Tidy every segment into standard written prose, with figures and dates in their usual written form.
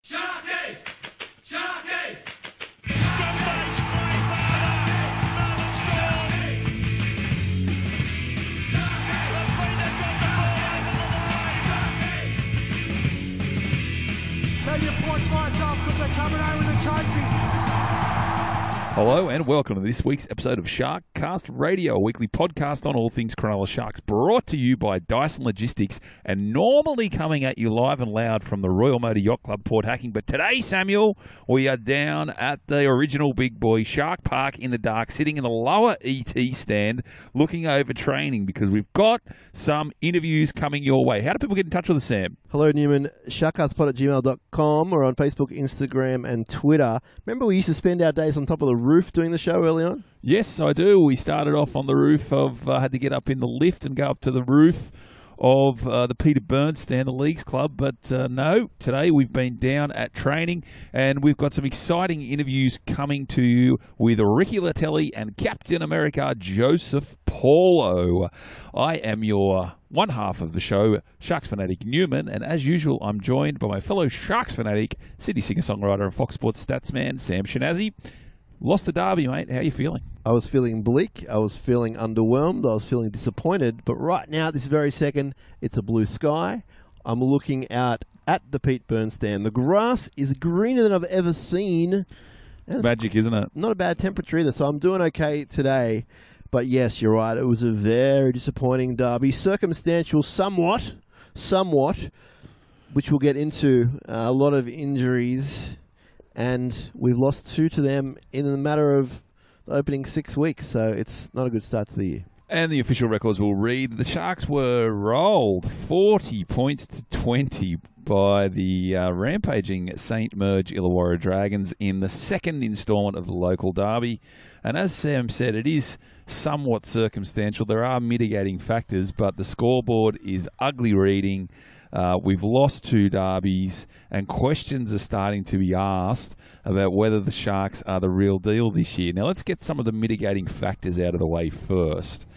Sharkies! Sharkies! Tell your porch lights off because they're coming out with a trophy. Hello and welcome to this week's episode of Sharkcast Radio, a weekly podcast on all things Cronulla Sharks, brought to you by Dyson Logistics and normally coming at you live and loud from the Royal Motor Yacht Club, Port Hacking. But today, Samuel, we are down at the original Big Boy Shark Park in the dark, sitting in the lower ET stand, looking over training because we've got some interviews coming your way. How do people get in touch with us, Sam? Hello, Newman. Sharkcastpod@gmail.com or on Facebook, Instagram, and Twitter. Remember we used to spend our days on top of the roof doing the show early on? Yes, I do. We started off on the roof of, had to get up in the lift and go up to the roof of the Peter Burns stand, the Leagues Club. But no, today we've been down at training and we've got some exciting interviews coming to you with Ricky Latelli and Captain America Joseph Paulo. I am your one half of the show, Sharks fanatic Newman, and as usual, I'm joined by my fellow Sharks fanatic, Sydney singer-songwriter and Fox Sports statsman, Sam Shinazi. Lost the derby, mate. How are you feeling? I was feeling bleak. I was feeling underwhelmed. I was feeling disappointed. But right now, this very second, it's a blue sky. I'm looking out at the Pete Burns stand. The grass is greener than I've ever seen. And Magic, isn't it? not a bad temperature either, so I'm doing okay today. But yes, you're right. It was a very disappointing derby. Circumstantial somewhat, which we'll get into. A lot of injuries. And we've lost 2 to them in the matter of the opening 6 weeks, so it's not a good start to the year. And the official records will read, the Sharks were rolled 40 points to 20 by the rampaging St. Merge Illawarra Dragons in the second instalment of the local derby. And as Sam said, it is somewhat circumstantial. There are mitigating factors, but the scoreboard is ugly reading. We've lost 2 derbies, and questions are starting to be asked about whether the Sharks are the real deal this year. Now, let's get some of the mitigating factors out of the way first.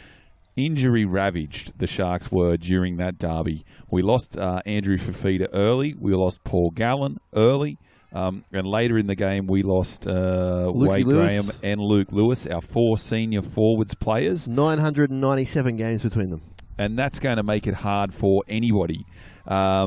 Injury ravaged the Sharks were during that derby. We lost Andrew Fifita early. We lost Paul Gallen early. And later in the game, we lost Wade Graham and Luke Lewis, our 4 senior forwards players. 997 games between them. And that's going to make it hard for anybody. So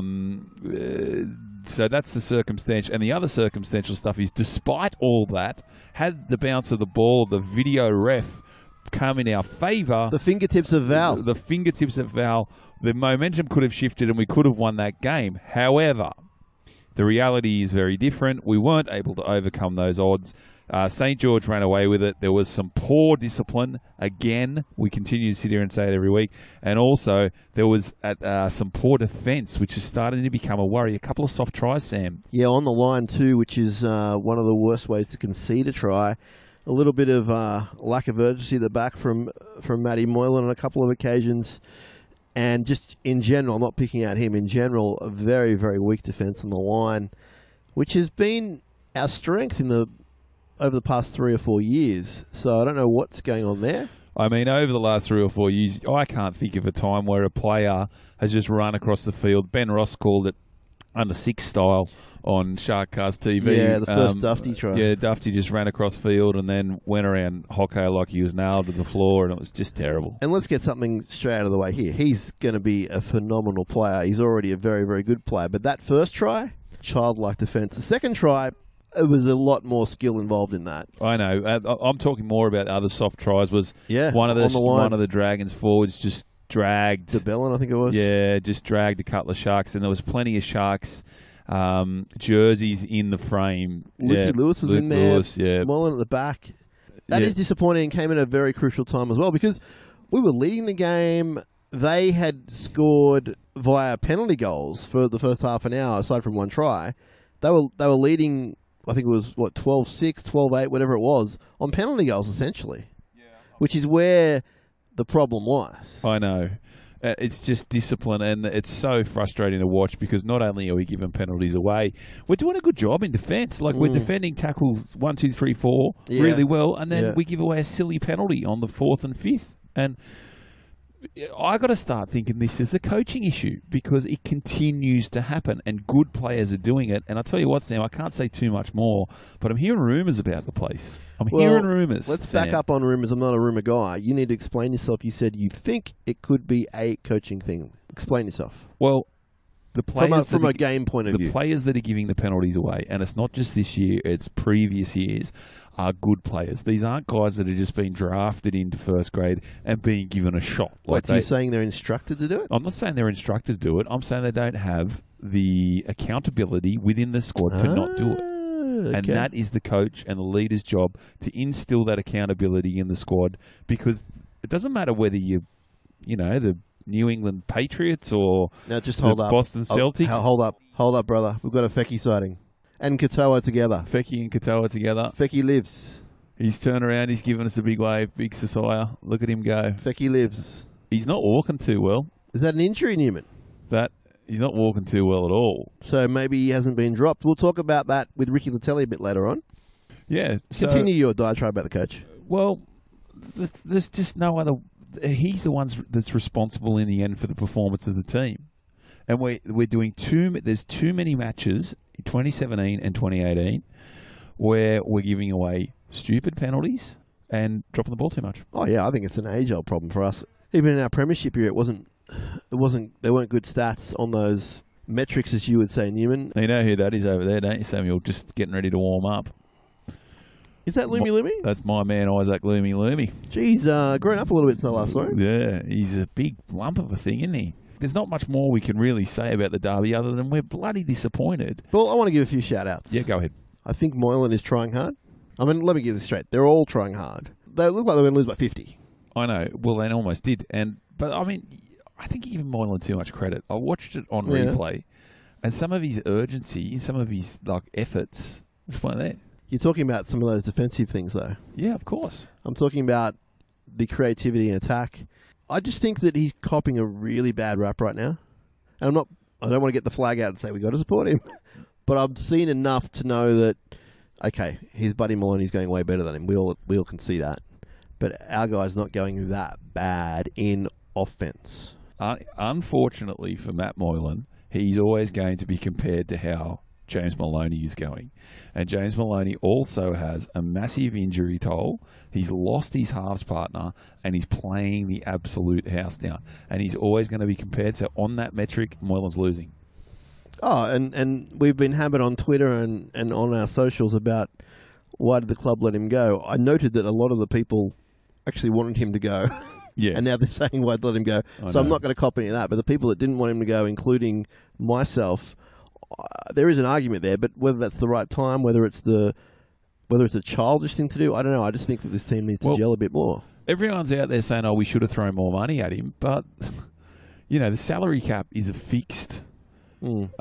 that's the circumstantial. And the other circumstantial stuff is, despite all that, had the bounce of the ball, the video ref, come in our favour. The fingertips of Val. The fingertips of Val. The momentum could have shifted and we could have won that game. However, the reality is very different. We weren't able to overcome those odds. St. George ran away with it. There was some poor discipline. Again, we continue to sit here and say it every week. And also, there was some poor defence, which is starting to become a worry. A couple of soft tries, Sam. Yeah, on the line too, which is one of the worst ways to concede a try. A little bit of lack of urgency at the back from Matty Moylan on a couple of occasions. And just in general, I'm not picking out him, in general, a very, very weak defence on the line, which has been our strength over the past 3 or 4 years. So I don't know what's going on there. I mean, over the last 3 or 4 years, I can't think of a time where a player has just run across the field. Ben Ross called it under 6 style on Sharkcast TV. Yeah, the first Dufty try. Yeah, Dufty just ran across field and then went around hockey like he was nailed to the floor, and it was just terrible. And let's get something straight out of the way here. He's going to be a phenomenal player. He's already a very, very good player. But that first try, childlike defence. The second try, it was a lot more skill involved in that. I know. I'm talking more about other soft tries. Was one of the Dragons forwards just dragged DeBellin, I think it was. Yeah, just dragged a couple of Sharks, and there was plenty of Sharks jerseys in the frame. Lukey Lewis was in there. Lewis, yeah. Mullen at the back. That is disappointing and came at a very crucial time as well, because we were leading the game. They had scored via penalty goals for the first half an hour, aside from one try. They were leading, I think it was, 12-6, 12-8, whatever it was, on penalty goals, essentially. Yeah. Which is where the problem lies. I know. It's just discipline, and it's so frustrating to watch because not only are we giving penalties away, we're doing a good job in defence. Like, we're defending tackles 1, 2, 3, 4 really well, and then we give away a silly penalty on the 4th and 5th. And I got to start thinking this is a coaching issue because it continues to happen and good players are doing it. And I tell you what, Sam, I can't say too much more, but I'm hearing rumours about the place. I'm hearing rumours. Let's back up on rumours. I'm not a rumour guy. You need to explain yourself. You said you think it could be a coaching thing. Explain yourself. Well, the players from a game point of view. The players that are giving the penalties away, and it's not just this year, it's previous years, are good players. These aren't guys that have just been drafted into first grade and being given a shot. So you're saying they're instructed to do it? I'm not saying they're instructed to do it. I'm saying they don't have the accountability within the squad to not do it. Okay. And that is the coach and the leader's job to instill that accountability in the squad, because it doesn't matter whether the New England Patriots or just hold up. Boston Celtics. Hold up, brother. We've got a Fecky sighting. And Katoa together. Fecky and Katoa together. Fecky lives. He's turned around. He's given us a big wave. Big Sasaya. Look at him go. Fecky lives. He's not walking too well. Is that an injury, Newman? He's not walking too well at all. So maybe he hasn't been dropped. We'll talk about that with Ricky Latelli a bit later on. Yeah. Continue your diatribe about the coach. Well, there's just no other. He's the one that's responsible in the end for the performance of the team. And we're doing there's too many matches in 2017 and 2018 where we're giving away stupid penalties and dropping the ball too much. Oh yeah, I think it's an age-old problem for us. Even in our premiership year, there weren't good stats on those metrics, as you would say, Newman. You know who that is over there, don't you, Samuel? Just getting ready to warm up. Is that Loomy Loomy? That's my man, Isaac Loomy Loomy. Geez, grown up a little bit since I last saw him. Yeah, he's a big lump of a thing, isn't he? There's not much more we can really say about the derby other than we're bloody disappointed. Well, I want to give a few shout-outs. Yeah, go ahead. I think Moylan is trying hard. I mean, let me get this straight. They're all trying hard. They look like they're going to lose by 50. I know. Well, they almost did. But, I mean, I think you're giving Moylan too much credit. I watched it on replay, and some of his urgency, some of his efforts, which one of that? You're talking about some of those defensive things, though. Yeah, of course. I'm talking about the creativity and attack. I just think that he's copping a really bad rap right now. And I don't want to get the flag out and say we got to support him. But I've seen enough to know that, okay, his buddy Maloney's going way better than him. We all can see that. But our guy's not going that bad in offense. Unfortunately for Matt Moylan, he's always going to be compared to how James Maloney is going. And James Maloney also has a massive injury toll. He's lost his halves partner and he's playing the absolute house down. And he's always going to be compared to, on that metric, Moylan's losing. Oh, and we've been hammered on Twitter and on our socials about why did the club let him go. I noted that a lot of the people actually wanted him to go. Yeah. And now they're saying why'd let him go. I'm not going to cop any of that. But the people that didn't want him to go, including myself, there is an argument there, but whether that's the right time, whether it's a childish thing to do, I don't know. I just think that this team needs to gel a bit more. Everyone's out there saying, we should have thrown more money at him, but the salary cap is a fixed, it's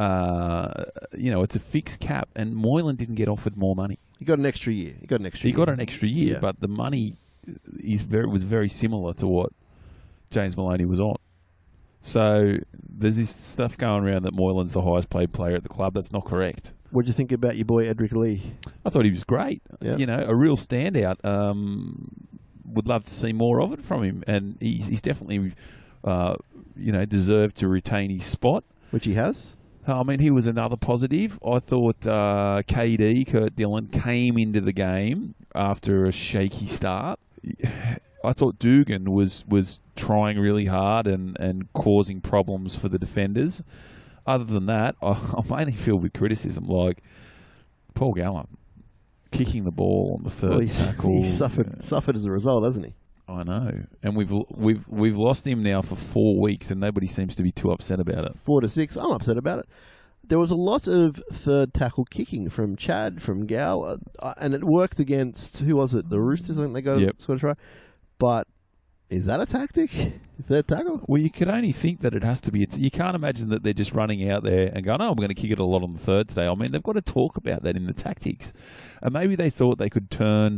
a fixed cap, and Moylan didn't get offered more money. He got an extra year. He got an extra year, but the money was very similar to what James Maloney was on. So there's this stuff going around that Moylan's the highest paid player at the club. That's not correct. What did you think about your boy Edric Lee? I thought he was great. Yep. A real standout. Would love to see more of it from him, and he's definitely, deserved to retain his spot, which he has. I mean, he was another positive. I thought KD, Kurt Dillon, came into the game after a shaky start. I thought Dugan was trying really hard and causing problems for the defenders. Other than that, I'm mainly filled with criticism, like Paul Gallen kicking the ball on the third tackle. He's suffered as a result, hasn't he? I know, and we've lost him now for 4 weeks, and nobody seems to be too upset about it. 4 to 6, I'm upset about it. There was a lot of third tackle kicking from Chad, from Gal, and it worked against, who was it? The Roosters, I think they got a try. But is that a tactic? Third tackle? Well, you could only think that it has to be. You can't imagine that they're just running out there and going, I'm going to kick it a lot on the third today. I mean, they've got to talk about that in the tactics. And maybe they thought they could turn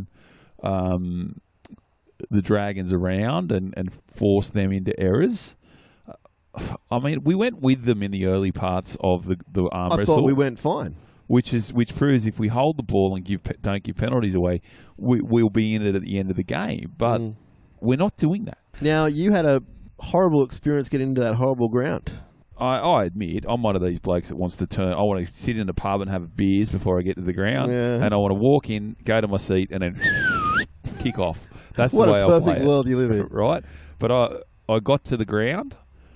the Dragons around and force them into errors. I mean, we went with them in the early parts of the arm wrestle. I thought we went fine. Which proves if we hold the ball and don't give penalties away, we'll be in it at the end of the game. But we're not doing that. Now, you had a horrible experience getting into that horrible ground. I admit, I'm one of these blokes that wants to turn. I want to sit in the pub and have beers before I get to the ground, Yeah. and I want to walk in, go to my seat, and then kick off. That's What the way a I play perfect it, world you live in. right? But I got to the ground,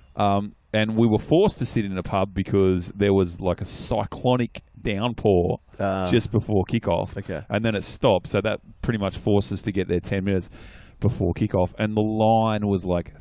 and we were forced to sit in a pub because there was like a cyclonic downpour just before kickoff, Okay. and then it stopped. So that pretty much forced us to get there 10 minutes before kickoff, and the line was like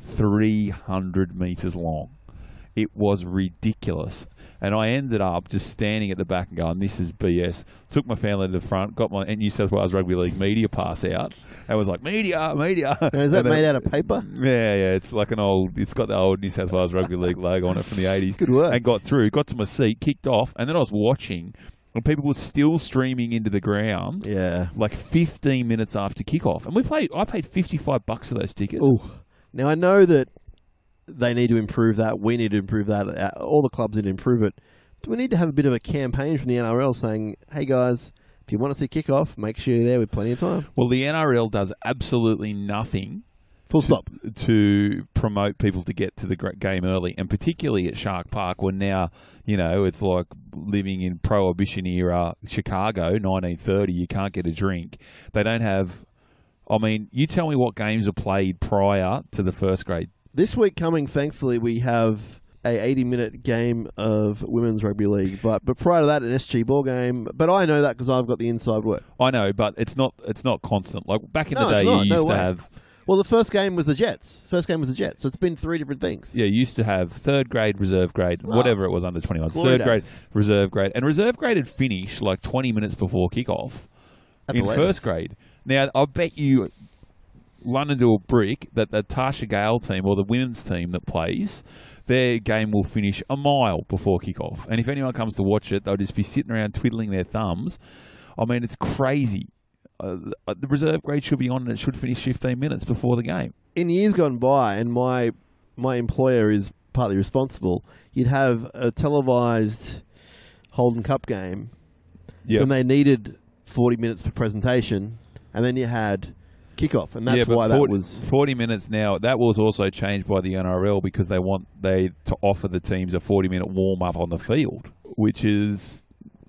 300 meters long. It was ridiculous. And I ended up just standing at the back and going, this is BS. Took my family to the front, got my New South Wales Rugby League media pass out, and was like, media. Now, is that made out of paper? Yeah. It's like it's got the old New South Wales Rugby League logo on it from the 80s. Good work. And got to my seat, kicked off, and then I was watching, and people were still streaming into the ground. Yeah. Like 15 minutes after kickoff. And I paid $55 for those tickets. Ooh. Now, I know that they need to improve that. We need to improve that. All the clubs need to improve it. Do we need to have a bit of a campaign from the NRL saying, hey, guys, if you want to see kickoff, make sure you're there with plenty of time? Well, the NRL does absolutely nothing Full stop. to promote people to get to the game early, and particularly at Shark Park, where now, it's like living in Prohibition era Chicago, 1930, you can't get a drink. They don't have... I mean, you tell me what games are played prior to the first grade. This week coming, thankfully, we have a 80-minute game of Women's Rugby League. But prior to that, an SG ball game. But I know that because I've got the inside work. I know, but it's not constant. Like back in No, the day, it's not. you used No to way. have... Well, the first game was the Jets. So it's been 3 different things. Yeah, you used to have third grade, reserve grade, whatever it was under 21. Glory Third grade, days. reserve grade. And reserve grade had finished like 20 minutes before kickoff At the in latest. first grade. Now, I bet you run into a brick that the Tasha Gale team or the women's team that plays, their game will finish a mile before kickoff. And if anyone comes to watch it, they'll just be sitting around twiddling their thumbs. I mean, it's crazy. The reserve grade should be on and it should finish 15 minutes before the game. In years gone by, and my employer is partly responsible, you'd have a televised Holden Cup game Yeah. when they needed 40 minutes for presentation, and then you had kickoff, and that's but why 40, that was... 40 minutes now. That was also changed by the NRL because they to offer the teams a 40-minute warm-up on the field, which is,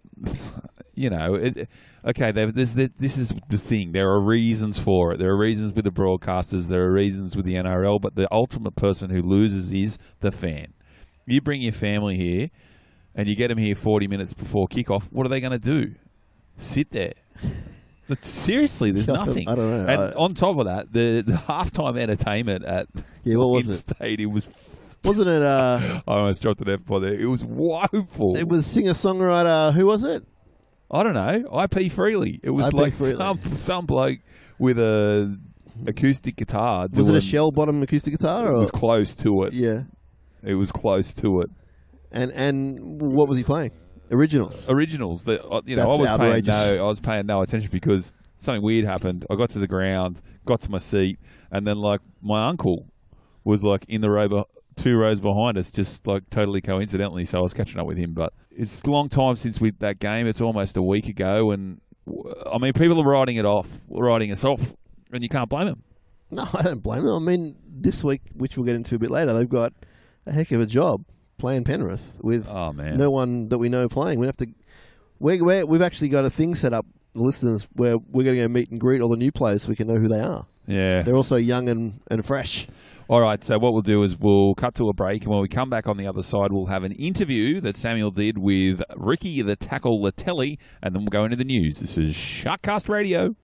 okay, this is the thing. There are reasons for it. There are reasons with the broadcasters. There are reasons with the NRL, but the ultimate person who loses is the fan. You bring your family here, and you get them here 40 minutes before kickoff. What are they going to do? Sit there. But seriously, there's nothing. I don't know. And on top of that, the halftime entertainment at what was it? Stadium was... Wasn't it... I almost dropped an F-bomb there. It was woeful. it was singer-songwriter... Who was it? I don't know. IP Freely. It was IP like Freely. some bloke with a acoustic guitar. Was it a doing- shell-bottom acoustic guitar? It Or? was close to it. Yeah. It was close to it. And what was he playing? Originals. Originals. That That's outrageous. I was paying no attention because something weird happened. I got to the ground, got to my seat, and then like my uncle was like in the row, 2 rows behind us, just like totally coincidentally. So I was catching up with him. But it's a long time since that game. It's almost a week ago, and I mean people are writing us off, and you can't blame them. No, I don't blame them. I mean, this week, which we'll get into a bit later, they've got a heck of a job playing Penrith with no one that we know playing. We have to. We've actually got a thing set up, listeners, where we're going to go meet and greet all the new players so we can know who they are. Yeah. They're also young and fresh. All right, so what we'll do is we'll cut to a break, and when we come back on the other side, we'll have an interview that Samuel did with Ricky the Tackle Latelli, and then we'll go into the news. This is Sharkcast Radio.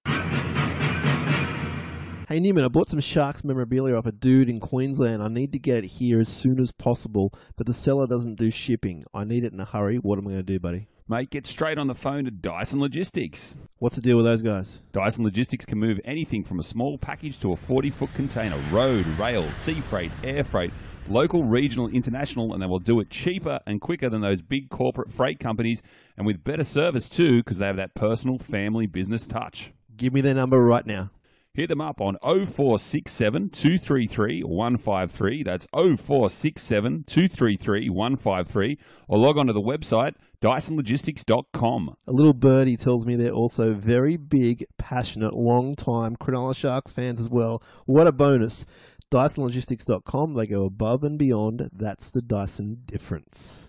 Hey Newman, I bought some Sharks memorabilia off a dude in Queensland. I need to get it here as soon as possible, but the seller doesn't do shipping. I need it in a hurry. What am I going to do, buddy? Mate, get straight on the phone to Dyson Logistics. What's the deal with those guys? Dyson Logistics can move anything from a small package to a 40-foot container. Road, rail, sea freight, air freight, local, regional, international, and they will do it cheaper and quicker than those big corporate freight companies, and with better service too, because they have that personal family business touch. Give me their number right now. Hit them up on 0467 233 153. That's 0467 233 153. Or log on to the website DysonLogistics.com. A little birdie tells me they're also very big, passionate, long-time Cronulla Sharks fans as well. What a bonus. DysonLogistics.com. They go above and beyond. That's the Dyson difference.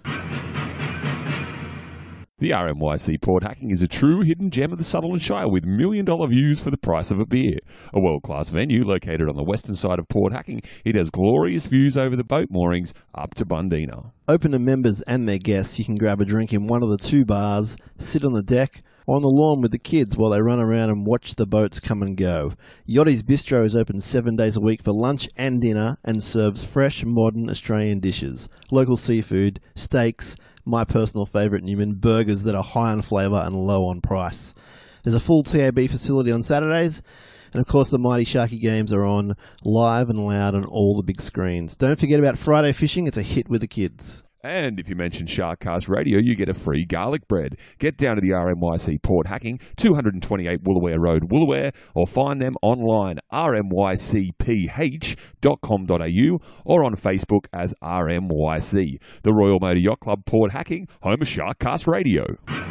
The RMYC Port Hacking is a true hidden gem of the Sutherland Shire with $1 million views for the price of a beer. A world-class venue located on the western side of Port Hacking, it has glorious views over the boat moorings up to Bundina. Open to members and their guests. You can grab a drink in one of the 2 bars, sit on the deck, or on the lawn with the kids while they run around and watch the boats come and go. Yachty's Bistro is open 7 days a week for lunch and dinner and serves fresh, modern Australian dishes, local seafood, steaks, my personal favourite, Newman, burgers that are high on flavour and low on price. There's a full TAB facility on Saturdays, and of course the Mighty Sharky games are on live and loud on all the big screens. Don't forget about Friday fishing, it's a hit with the kids. And if you mention Sharkcast Radio, you get a free garlic bread. Get down to the RMYC Port Hacking, 228 Woolaware Road, Woolaware, or find them online, rmycph.com.au, or on Facebook as RMYC. The Royal Motor Yacht Club Port Hacking, home of Sharkcast Radio.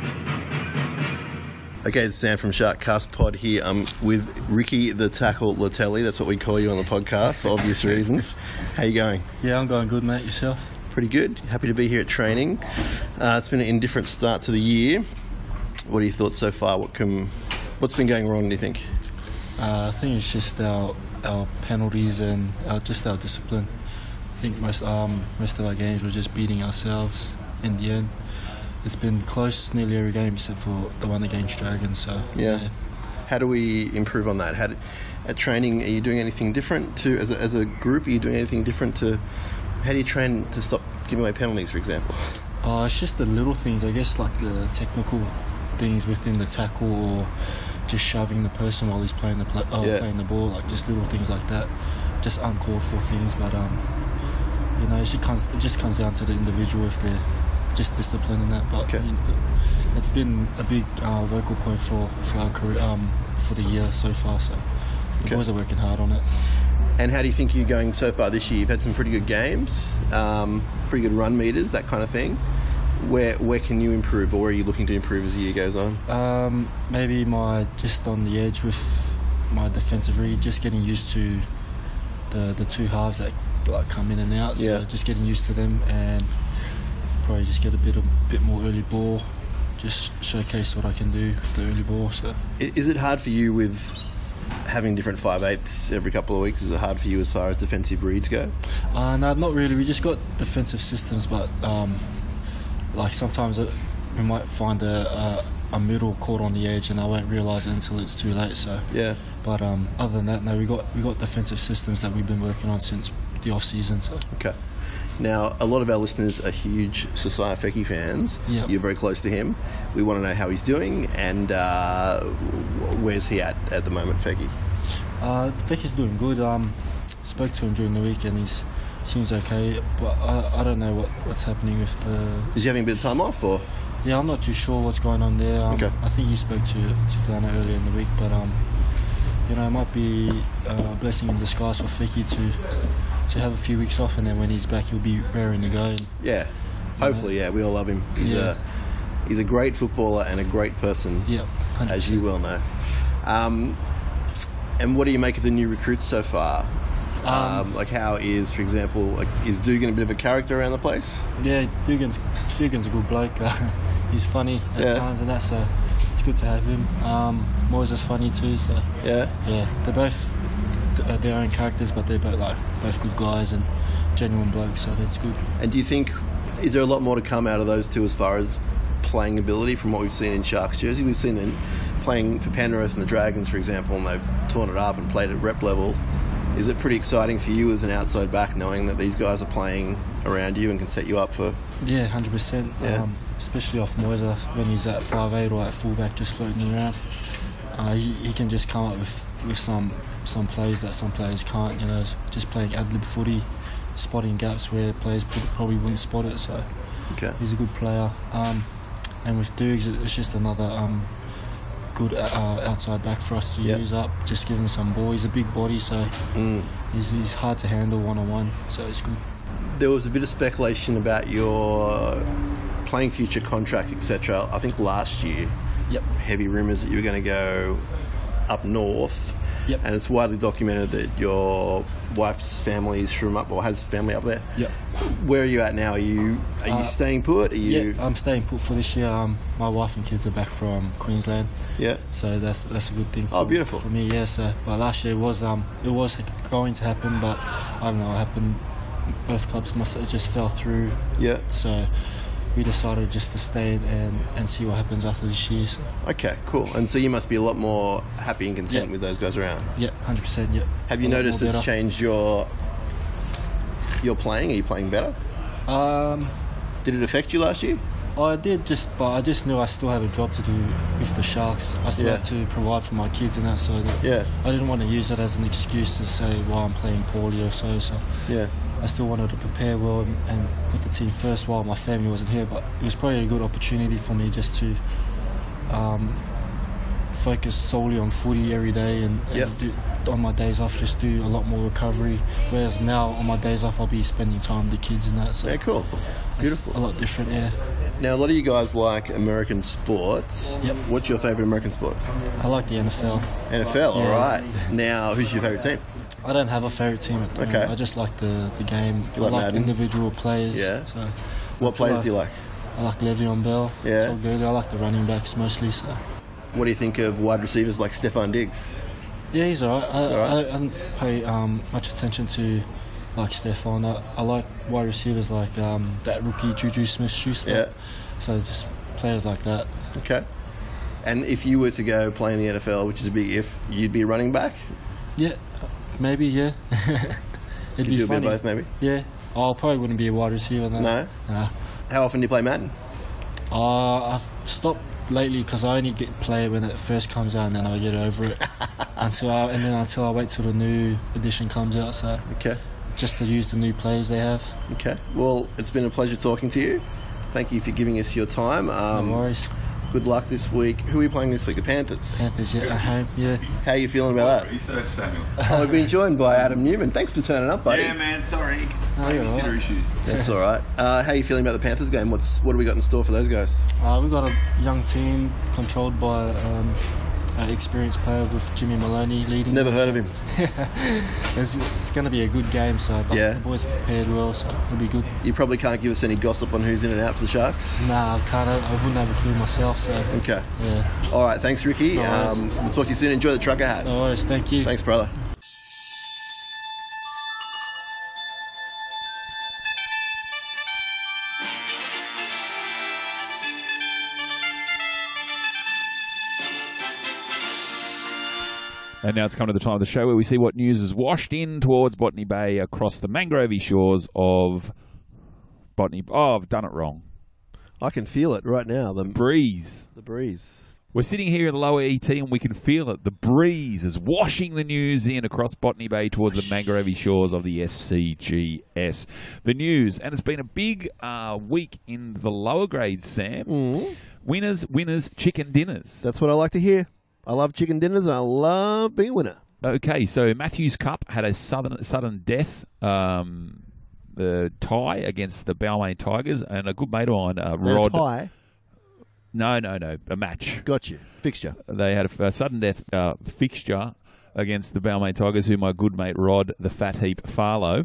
Okay, it's Sam from Sharkcast Pod here. I'm with Ricky the Tackle Latelli. That's what we call you on the podcast for obvious reasons. How you going? Yeah, I'm going good, mate. Yourself? Pretty good. Happy to be here at training. It's been an indifferent start to the year. What are your thoughts so far? What's been going wrong, do you think? I think it's just our penalties and just our discipline. I think most of our games were just beating ourselves in the end. It's been close nearly every game except for the one against Dragons. So yeah. How do we improve on that? At training, are you doing anything different as a group? Are you doing anything different to? How do you train to stop giving away penalties, for example? It's just the little things, I guess, like the technical things within the tackle, or just shoving the person while he's playing playing the ball, like just little things like that, just uncalled for things. But it just comes down to the individual if they're just disciplined in that. But it's been a big vocal point for our career, for the year so far. So the boys are working hard on it. And how do you think you're going so far this year? You've had some pretty good games, pretty good run meters, that kind of thing. Where can you improve, or where are you looking to improve as the year goes on? Maybe just on the edge with my defensive read, just getting used to the 2 halves that like come in and out. So just getting used to them, and probably just get a bit more early ball. Just showcase what I can do with the early ball. So is it hard for you with having different 5/8s every couple of weeks? Is it hard for you as far as defensive reads go? No, not really. We just got defensive systems, but like sometimes we might find a middle caught on the edge, and I won't realise it until it's too late. So yeah. But other than that, no, we got defensive systems that we've been working on since the off season. So okay. Now, a lot of our listeners are huge Sosai Feki fans. Yep. You're very close to him. We want to know how he's doing, and where's he at the moment, Feki? Feki's doing good. Spoke to him during the week, and he seems okay. But I don't know what's happening with the. Is he having a bit of time off, or? Yeah, I'm not too sure what's going on there. Okay. I think he spoke to Flana earlier in the week, but it might be a blessing in disguise for Feki to have a few weeks off, and then when he's back, he'll be raring to go. Yeah, hopefully. Yeah, we all love him. He's a great footballer and a great person. Yeah, 100%. As you well know. And what do you make of the new recruits so far? Like, how is, for example, is Dugan a bit of a character around the place? Yeah, Dugan's a good bloke. He's funny at times, and that's it's good to have him. Moyes is funny too. So yeah, they're both their own characters, but they're both good guys and genuine blokes, so that's good. And do you think, is there a lot more to come out of those two as far as playing ability from what we've seen in Sharks jersey? We've seen them playing for Penrith and the Dragons, for example, and they've torn it up and played at rep level. Is it pretty exciting for you as an outside back knowing that these guys are playing around you and can set you up for... Yeah, 100%. Yeah. Especially off Moyes when he's at 5'8" or at fullback just floating around. He can just come up with some plays that some players can't, just playing ad-lib footy, spotting gaps where players probably wouldn't spot it. So he's a good player. And with Dukes, it's just another good outside back for us to use up. Just give him some ball. He's a big body, so he's hard to handle one-on-one, so it's good. There was a bit of speculation about your playing future contract, etc. I think last year. Yep. Heavy rumours that you were going to go up north. Yep. And it's widely documented that your wife's family is from up, or has family up there. Yep. Where are you at now? Are you staying put? Are you? Yeah, I'm staying put for this year. My wife and kids are back from Queensland. Yeah. So that's a good thing. For, Beautiful. For me, yeah. So, but last year it was going to happen, but I don't know what happened. Both clubs just fell through. Yeah. So we decided just to stay and see what happens after this year. So. Okay, cool. And so you must be a lot more happy and content Yeah. with those guys around. Yeah, 100%. Yeah. Have you noticed it's changed your playing? Are you playing better? Did it affect you last year? I did, but I just knew I still had a job to do with the Sharks. I still had to provide for my kids and that, so that I didn't want to use it as an excuse to say why I'm playing poorly or so. So yeah. I still wanted to prepare well and put the team first while my family wasn't here. But it was probably a good opportunity for me just to focus solely on footy every day and do, on my days off just do a lot more recovery. Whereas now on my days off I'll be spending time with the kids and that. So yeah, cool. Beautiful. A lot different, yeah. Now, a lot of you guys like American sports. Yep. What's your favourite American sport? I like the NFL. NFL, all right. Now, who's your favourite team? I don't have a favourite team at the moment. I just like the game. You like Madden? Individual players. Yeah. So what players do you like? I like Le'Veon Bell. Yeah. I like the running backs mostly. So. What do you think of wide receivers like Stephon Diggs? Yeah, he's alright. I don't pay much attention to like Stephon. I like wide receivers like that rookie Juju Smith-Schuster. Yeah. So just players like that. Okay. And if you were to go play in the NFL, which is a big if, you'd be running back? Yeah, maybe, yeah. It'd Could be do funny. a bit of both, maybe? Yeah. I probably wouldn't be a wide receiver then. No? Nah. How often do you play Madden? I've stopped lately because I only play it when it first comes out and then I get over it until I wait till the new edition comes out. So okay. Just to use the new players they have. Okay. Well, it's been a pleasure talking to you. Thank you for giving us your time. No worries. Good luck this week. Who are you playing this week? The Panthers. Panthers, yeah, at home, yeah. How are you feeling about that? Research, Samuel. We've been joined by Adam Newman. Thanks for turning up, buddy. Yeah, man, sorry. you're all Babysitter right. issues. That's all right. How are you feeling about the Panthers game? What do we got in store for those guys? We've got a young team controlled by an experienced player with Jimmy Maloney leading. Never heard of him. It's going to be a good game, so but Yeah. the boys are prepared well, so it'll be good. You probably can't give us any gossip on who's in and out for the Sharks. Nah, I can't. I wouldn't have a clue myself, so Okay. yeah. All right. Thanks, Ricky. No worries. We'll talk to you soon. Enjoy the trucker hat. No worries, thank you. Thanks, brother. And now it's come to the time of the show where we see what news is washed in towards Botany Bay across the mangrovey shores of Botany. Oh, I've done it wrong. I can feel it right now. The Breeze. breeze. We're sitting here in the lower ET and we can feel it. The breeze is washing the news in across Botany Bay towards the mangrovey shores of the SCGS. The news, and it's been a big week in the lower grades, Sam. Winners, chicken dinners. That's what I like to hear. I love chicken dinners and I love being a winner. Okay, so Matthews Cup had a sudden death tie against the Balmain Tigers, and a good mate of mine, Rod. Tie. No, a match. Got you. Fixture. They had a sudden death fixture against the Balmain Tigers, who my good mate Rod, the Fat Heap Farlow,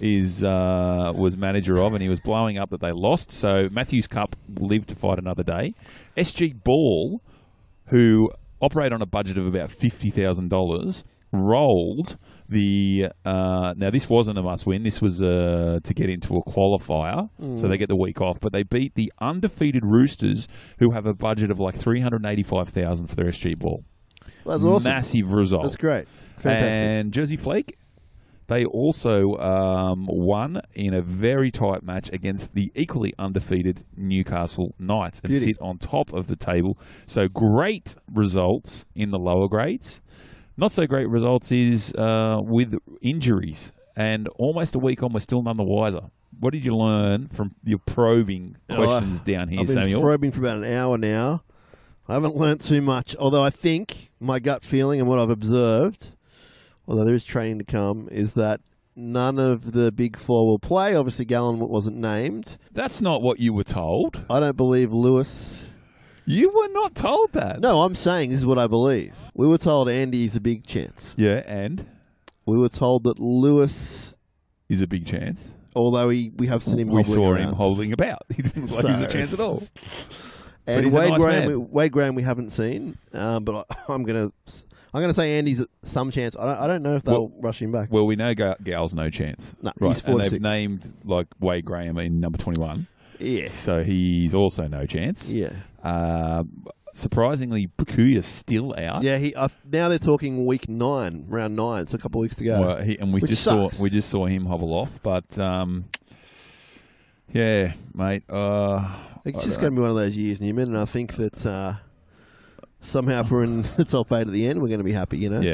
was manager of, and he was blowing up that they lost. So Matthews Cup lived to fight another day. SG Ball, who operate on a budget of about $50,000, rolled the... now, this wasn't a must-win. This was to get into a qualifier, so they get the week off. But they beat the undefeated Roosters, who have a budget of like $385,000 for their SG Ball. That's awesome. Massive result. That's great. Fantastic. And Jersey Flake, they also won in a very tight match against the equally undefeated Newcastle Knights and sit on top of the table. So great results in the lower grades. Not so great results is with injuries. And almost a week on, we're still none the wiser. What did you learn from your probing questions down here, I've been Samuel? probing for about an hour now. I haven't learnt too much, although I think my gut feeling and what I've observed, although there is training to come, is that none of the big four will play. Obviously, Gallen wasn't named. That's not what you were told. I don't believe Lewis You were not told that. No, I'm saying this is what I believe. We were told Andy's a big chance. Yeah, and We were told that Lewis, is a big chance. although we have seen him We hobbling saw around. him holding about. He didn't look like he was a So- chance at all. And he's a Wade nice Graham, man. Wade Graham, we haven't seen, but I'm gonna say Andy's some chance. I don't know if they'll rush him back. Well, we know Gal's no chance. No, right. he's 4 and to they've 6. named like Wade Graham in number 21. Yeah, So he's also no chance. yeah, Surprisingly, Bakuya's still out. yeah. Now they're talking week 9, round 9. It's a couple of weeks to go. Well, and we Which just sucks. saw him hobble off, but yeah, mate. It's just going to be one of those years, Newman, and I think that somehow if we're in the top 8 at the end, we're going to be happy, you know?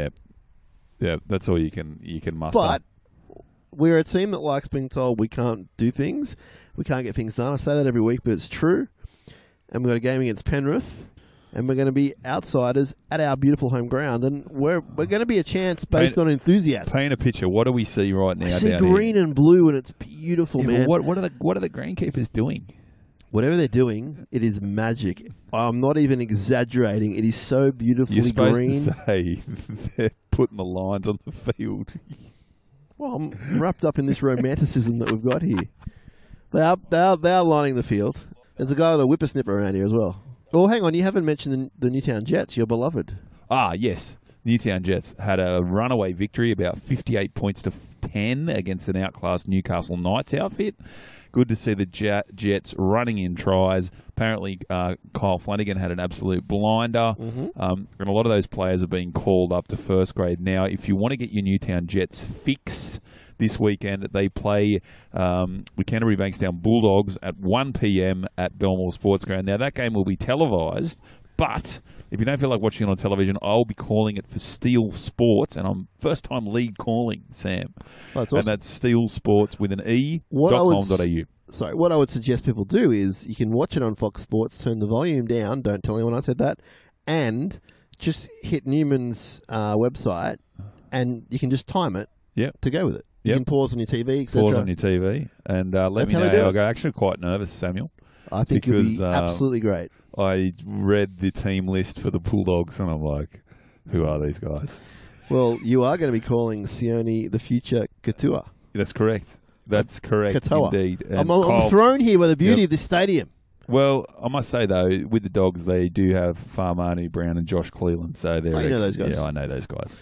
yeah. That's all you can muster. But we're a team that likes being told we can't do things, we can't get things done. I say that every week, but it's true. And we've got a game against Penrith, and we're going to be outsiders at our beautiful home ground, and we're going to be a chance based on enthusiasm. paint a picture. What do we see right now? I see down green here? and blue, and it's beautiful, Yeah, man. but what are the greenkeepers doing? Whatever they're doing, it is magic. I'm not even exaggerating. It is so beautifully You're supposed green. to say they're putting the lines on the field. Well, I'm wrapped up in this romanticism that we've got here. They are lining the field. There's a guy with a whippersnipper around here as well. Oh, hang on. You haven't mentioned the Newtown Jets, your beloved. Ah, yes. Newtown Jets had a runaway victory, about 58 points to 10 against an outclassed Newcastle Knights outfit. Good to see the Jets running in tries. Apparently, Kyle Flanagan had an absolute blinder. And a lot of those players are being called up to first grade. Now, if you want to get your Newtown Jets fix this weekend, they play the Canterbury Bankstown Bulldogs at 1 p.m. at Belmore Sports Ground. Now, that game will be televised, but if you don't feel like watching it on television, I'll be calling it for Steel Sports, and I'm first-time league calling, Sam. Oh, that's And awesome. that's Steel Sports with an What I was- e.com.au. Sorry, what I would suggest people do is you can watch it on Fox Sports, turn the volume down, don't tell anyone I said that, and just hit Newman's website, and you can just time it Yep. to go with it. You Yep. can pause on your TV, etc. Pause on your TV, and let That's me how know they do how I it. go. Actually, quite nervous, Samuel. I think it'll be because, absolutely great. I read the team list for the Bulldogs, and I'm like, who are these guys? Well, you are going to be calling Sione the future Katua. That's correct. That's correct, Katoa. indeed. And I'm Kyle- thrown here by the beauty Yep. of this stadium. Well, I must say, though, with the Dogs, they do have Farmanu Brown and Josh Cleland. So they're Oh, you know those guys. Yeah, I know those guys.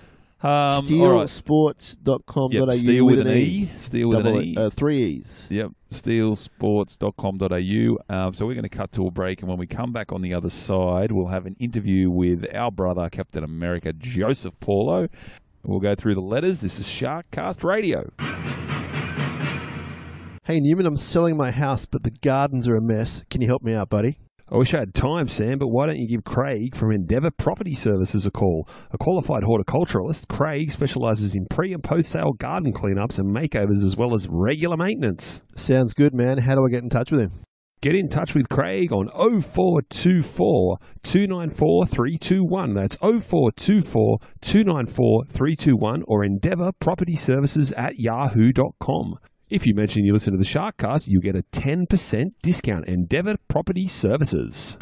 All right. Steelsports.com.au Yep, Steel with with an an E. E. Steel with an Double E. 3 E's. Yep, steelsports.com.au. So we're going to cut to a break, and when we come back on the other side, we'll have an interview with our brother, Captain America, Joseph Paulo. We'll go through the letters. This is Sharkcast Radio. Hey, Newman, I'm selling my house, but the gardens are a mess. Can you help me out, buddy? I wish I had time, Sam, but why don't you give Craig from Endeavour Property Services a call? A qualified horticulturalist, Craig specialises in pre- and post-sale garden cleanups and makeovers as well as regular maintenance. Sounds good, man. How do I get in touch with him? Get in touch with Craig on 0424 294 321. That's 0424 294 321 or endeavourpropertyservices@yahoo.com. If you mention you listen to the Sharkcast, you get a 10% discount. Endeavour Property Services.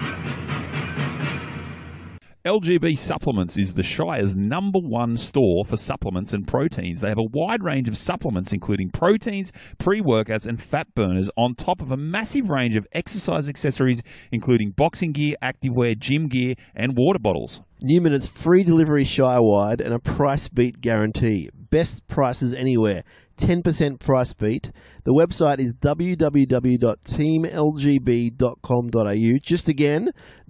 LGB Supplements is the Shire's #1 store for supplements and proteins. They have a wide range of supplements, including proteins, pre-workouts, and fat burners, on top of a massive range of exercise accessories, including boxing gear, activewear, gym gear, and water bottles. Newman, it's free delivery Shire-wide and a price beat guarantee. Best prices anywhere. 10% price beat. The website is www.teamlgb.com.au. Just again,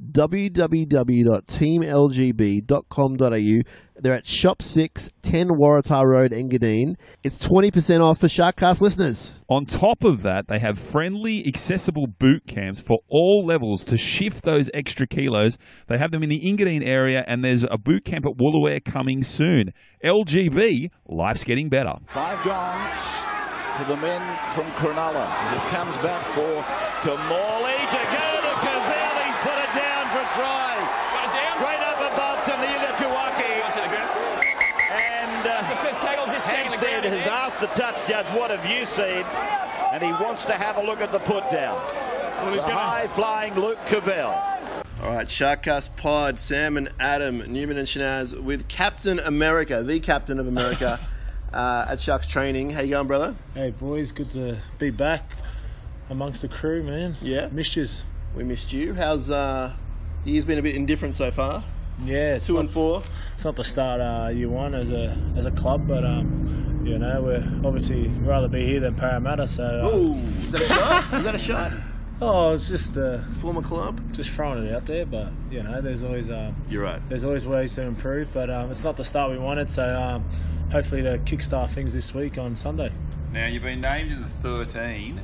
www.teamlgb.com.au. They're at Shop 6, 10 Waratah Road, Engadine. It's 20% off for Sharkcast listeners. On top of that, they have friendly, accessible boot camps for all levels to shift those extra kilos. They have them in the Engadine area, and there's a boot camp at Woolooware coming soon. LGB, life's getting better. 5 gone for the men from Cronulla as it comes back for Kamali to go to Cavell. He's put it down for try. Straight up above Taneela Tuwaki. And Hampstead has asked the touch judge, what have you seen? And he wants to have a look at the put down. The high-flying Luke Cavell. All right, Sharkcast Pod, Sam and Adam, Newman and Shanaz with Captain America, the Captain of America, at Sharks Training. How you going, brother? Hey, boys, good to be back amongst the crew, man. Yeah. Missed yous. We missed you. How's the year's been a bit indifferent so far? Yeah. 2 and 4. It's not the start year one as a club, but you know, we're obviously rather be here than Parramatta. So. Oh, is that a shot? Is that a shot? Oh, it's just former club. Just throwing it out there, but you know, there's always you're right. There's always ways to improve, but it's not the start we wanted. So hopefully to kickstart things this week on Sunday. Now you've been named in the 13,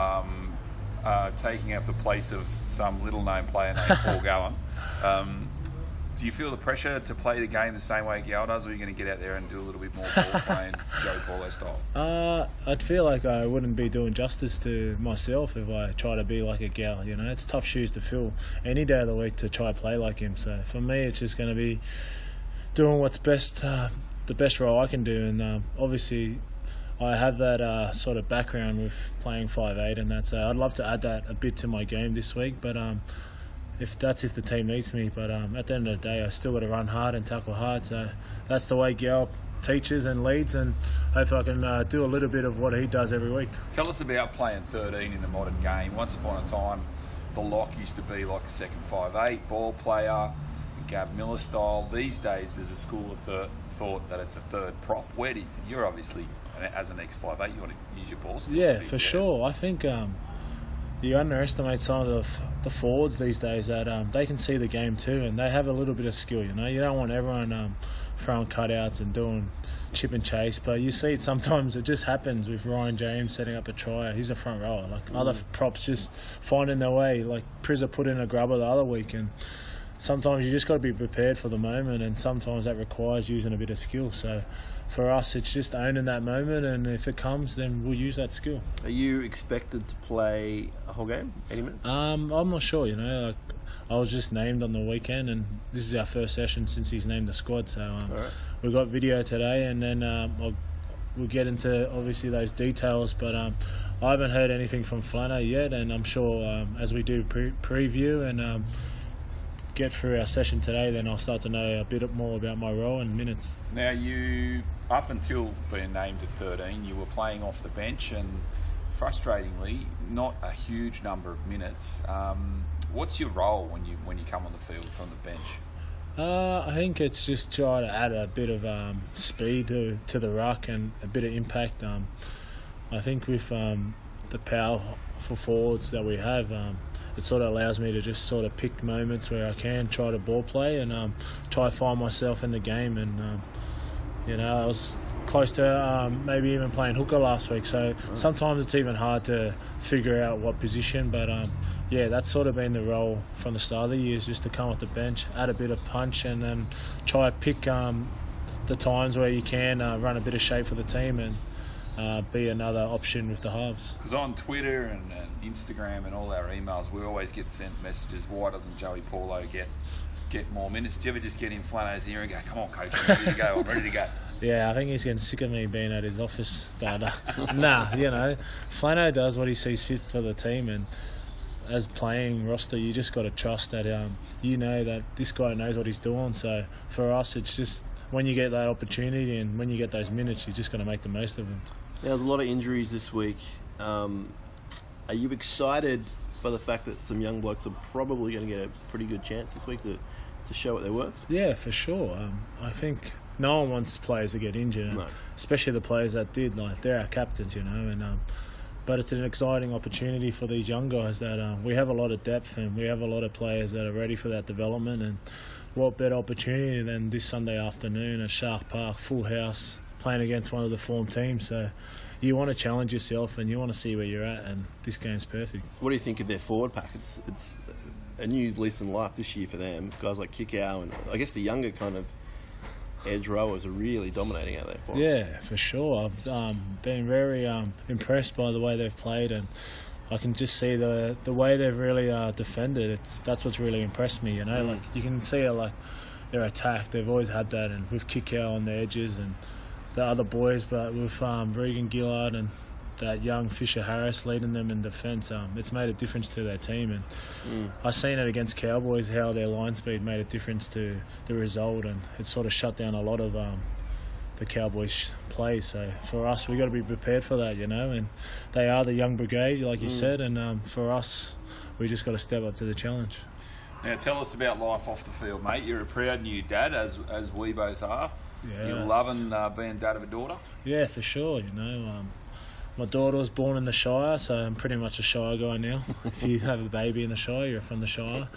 taking up the place of some little-known player named Paul Gallen. Do you feel the pressure to play the game the same way Gal does, or are you going to get out there and do a little bit more ball playing Joe Paulo style? I'd feel like I wouldn't be doing justice to myself if I try to be like a Gal. You know, it's tough shoes to fill any day of the week to try to play like him. So for me, it's just going to be doing what's best, the best role I can do. And obviously, I have that sort of background with playing 5'8", and that's. I'd love to add that a bit to my game this week, but. If the team needs me, but at the end of the day, I still got to run hard and tackle hard. So that's the way Gal teaches and leads, and hopefully I can do a little bit of what he does every week. Tell us about playing 13 in the modern game. Once upon a time, the lock used to be like a second 5'8" ball player, Gab Miller style. These days, there's a school of thought that it's a third prop. You're obviously, as an ex-5'8", you want to use your balls. Yeah, for sure. I think. You underestimate some of the forwards these days that they can see the game too, and they have a little bit of skill. You know, you don't want everyone throwing cutouts and doing chip and chase, but you see it sometimes. It just happens with Ryan James setting up a try. He's a front rower. Like other props just finding their way. Like Prizza put in a grubber the other week, and sometimes you just got to be prepared for the moment, and sometimes that requires using a bit of skill. So for us, it's just owning that moment, and if it comes, then we'll use that skill. Are you expected to play a whole game, 80 minutes? I'm not sure, you know. Like, I was just named on the weekend, and this is our first session since he's named the squad. So right. We got video today, and then we'll get into obviously those details. But I haven't heard anything from Flano yet, and I'm sure as we do preview and get through our session today, then I'll start to know a bit more about my role and minutes. Now, you, up until being named at 13, you were playing off the bench, and frustratingly, not a huge number of minutes. What's your role when you come on the field from the bench? I think it's just try to add a bit of speed to the ruck and a bit of impact. I think with the powerful forwards that we have, it sort of allows me to just sort of pick moments where I can try to ball play and try to find myself in the game. And you know, I was close to maybe even playing hooker last week, so sometimes it's even hard to figure out what position. But yeah, that's sort of been the role from the start of the year, is just to come off the bench, add a bit of punch, and then try to pick the times where you can run a bit of shape for the team and be another option with the halves. Because on Twitter and Instagram and all our emails, we always get sent messages, why doesn't Joey Paulo get more minutes? Do you ever just get in Flano's ear and go, come on coach, I'm ready to go, I'm ready to go? Yeah, I think he's getting sick of me being at his office. But nah, you know, Flano does what he sees fit for the team, and as playing roster, you just got to trust that you know that this guy knows what he's doing. So for us, it's just when you get that opportunity and when you get those minutes, you just got to make the most of them. Yeah, there's a lot of injuries this week. Are you excited by the fact that some young blokes are probably going to get a pretty good chance this week to show what they're worth? Yeah, for sure. I think no one wants players to get injured, No. especially the players that did. Like, they're our captains, you know. And but it's an exciting opportunity for these young guys that we have a lot of depth and we have a lot of players that are ready for that development. And what better opportunity than this Sunday afternoon at Shark Park, full house, playing against one of the form teams. So you want to challenge yourself and you want to see where you're at, and this game's perfect. What do you think of their forward pack? It's a new lease in life this year for them. Guys like Kikau and I guess the younger kind of edge rowers are really dominating out there for them. Yeah, for sure. I've been very impressed by the way they've played, and I can just see the way they've really defended. That's what's really impressed me, you know. Like, you can see it, like, their attack. They've always had that, and with Kikau on the edges and the other boys, but with Regan Gillard and that young Fisher Harris leading them in defence, it's made a difference to their team. And I seen it against Cowboys how their line speed made a difference to the result, and it sort of shut down a lot of the Cowboys' play. So for us, we got to be prepared for that, and they are the young brigade, like you said, and for us, we just got to step up to the challenge. Now tell us about life off the field, mate. You're a proud new dad, as we both are. Yeah, You're loving being dad of a daughter? Yeah, for sure, my daughter was born in the Shire, so I'm pretty much a Shire guy now. If you have a baby in the Shire, you're from the Shire.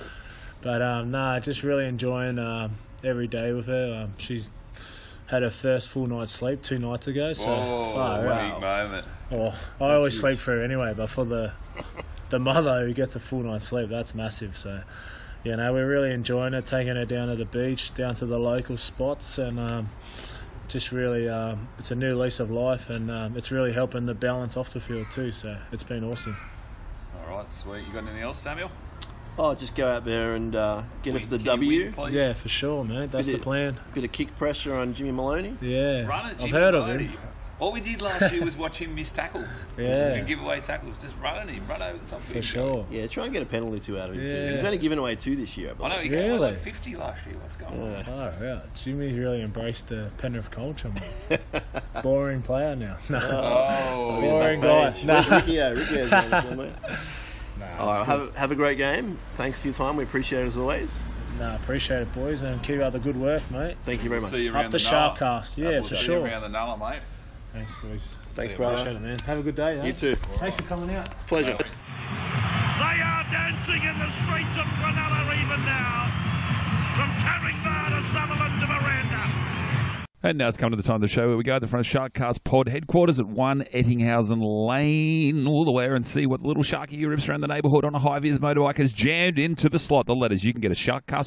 But just really enjoying every day with her. She's had her first full night's sleep 2 nights ago. So big moment. Well, I always sleep for her anyway, but for the mother who gets a full night's sleep, that's massive. So, we're really enjoying it, taking her down to the beach, down to the local spots, and just really, it's a new lease of life, and it's really helping the balance off the field too. So it's been awesome. All right, sweet. You got anything else, Samuel? Oh, just go out there and get us the W. Win, yeah, for sure, mate. That's the plan. Bit of kick pressure on Jimmy Maloney. Yeah, Run it, Jimmy I've heard Maloney. of him. All we did last year was watch him miss tackles. Yeah. And give away tackles. Just run at him. Run over the top of him. For sure. Yeah, try and get a penalty 2 out of him too. Yeah. He's only given away 2 this year. I know, he gave away like 50 last year. What's going on? Oh, yeah. Jimmy's really embraced the Penrith culture, mate. Boring player now. No. Oh, boring guy. Nah. Riccio mate. All right, have a great game. Thanks for your time. We appreciate it as always. No, appreciate it, boys, and keep up the good work, mate. Thank you very much. See you around Up the Nulla. Sharkcast, yeah, for See sure. you around the Nulla, mate. Thanks, boys. Thanks, Appreciate brother. it, man. Have a good day. You too. Thanks for coming out. Pleasure. They are dancing in the streets of Cronulla even now. From Carringbar to Sutherland to Miranda. And now it's come to the time of the show where we go to the front of Sharkcast Pod headquarters at 1 Ettinghausen Lane, all the way and see what little sharky rips around the neighbourhood on a high-vis motorbike has jammed into the slot. The letters you can get a